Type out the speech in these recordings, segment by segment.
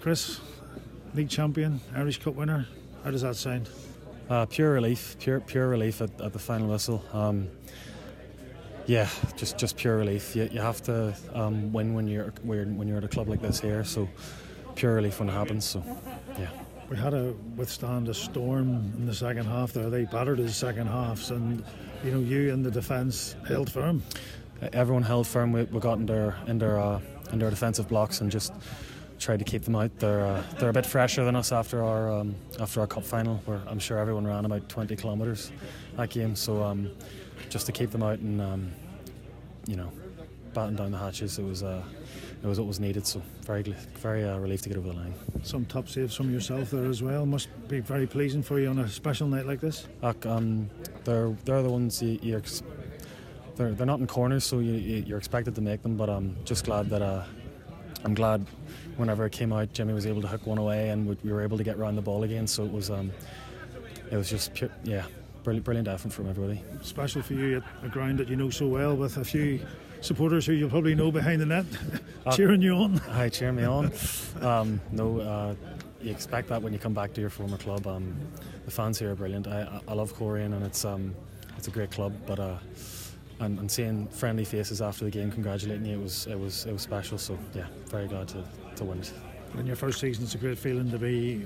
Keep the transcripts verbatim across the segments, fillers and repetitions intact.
Chris, league champion, Irish Cup winner. How does that sound? Uh, pure relief, pure pure relief at, at the final whistle. Um, yeah, just just pure relief. You, you have to um, win when you're when you're at a club like this here. So pure relief when it happens. So yeah. We had to withstand a storm in the second half there. They battered us second halves, and you know you in the defence held firm. Everyone held firm. We, we got in their in their uh, in their defensive blocks and just tried to keep them out. They're uh, they're a bit fresher than us after our um, after our cup final, where I'm sure everyone ran about twenty kilometres that game. So um, just to keep them out and um, you know batten down the hatches, it was uh, it was what was needed. So very very uh, relieved to get over the line. Some top saves from yourself there as well. Must be very pleasing for you on a special night like this. Uh, um, they're they're the ones you, you ex- they're they're not in corners, so you, you're expected to make them. But I'm just glad that uh, I'm glad whenever it came out, Jimmy was able to hook one away, and we, we were able to get round the ball again. So it was um, it was just pure, yeah, brilliant brilliant effort from everybody. Special for you at a ground that you know so well, with a few supporters who you'll probably know behind the net uh, cheering you on. Hi, cheering me on. um, no, uh, you expect that when you come back to your former club. Um, the fans here are brilliant. I, I love Coleraine, and it's um, it's a great club. But uh, and, and seeing friendly faces after the game congratulating you, it was it was it was special. So yeah, very glad to, to win it. In your first season, it's a great feeling to be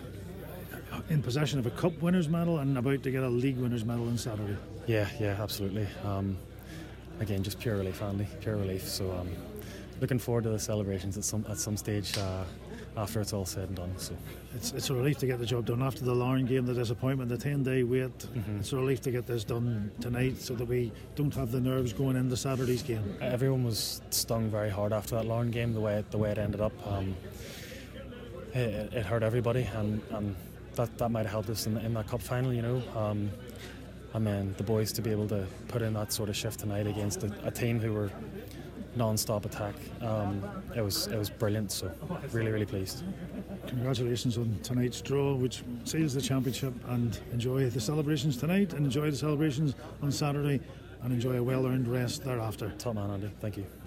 in possession of a cup winners medal and about to get a league winners medal on Saturday. Yeah, yeah, absolutely. Um, again, just pure relief, Andy, pure relief. So um, looking forward to the celebrations at some at some stage uh, after it's all said and done. So it's it's a relief to get the job done after the Larne game, the disappointment, the ten day wait. Mm-hmm. It's a relief to get this done tonight, so that we don't have the nerves going into Saturday's game. Everyone was stung very hard after that Larne game, the way it, the way it ended up. Um, it, it hurt everybody, and, and that that might have helped us in, in that cup final, you know. Um, and then the boys to be able to put in that sort of shift tonight against a, a team who were non-stop attack, um, it was it was brilliant. So really really pleased. Congratulations on tonight's draw, which seals the championship, and enjoy the celebrations tonight, and enjoy the celebrations on Saturday, and enjoy a well-earned rest thereafter. Top man, Andy. Thank you.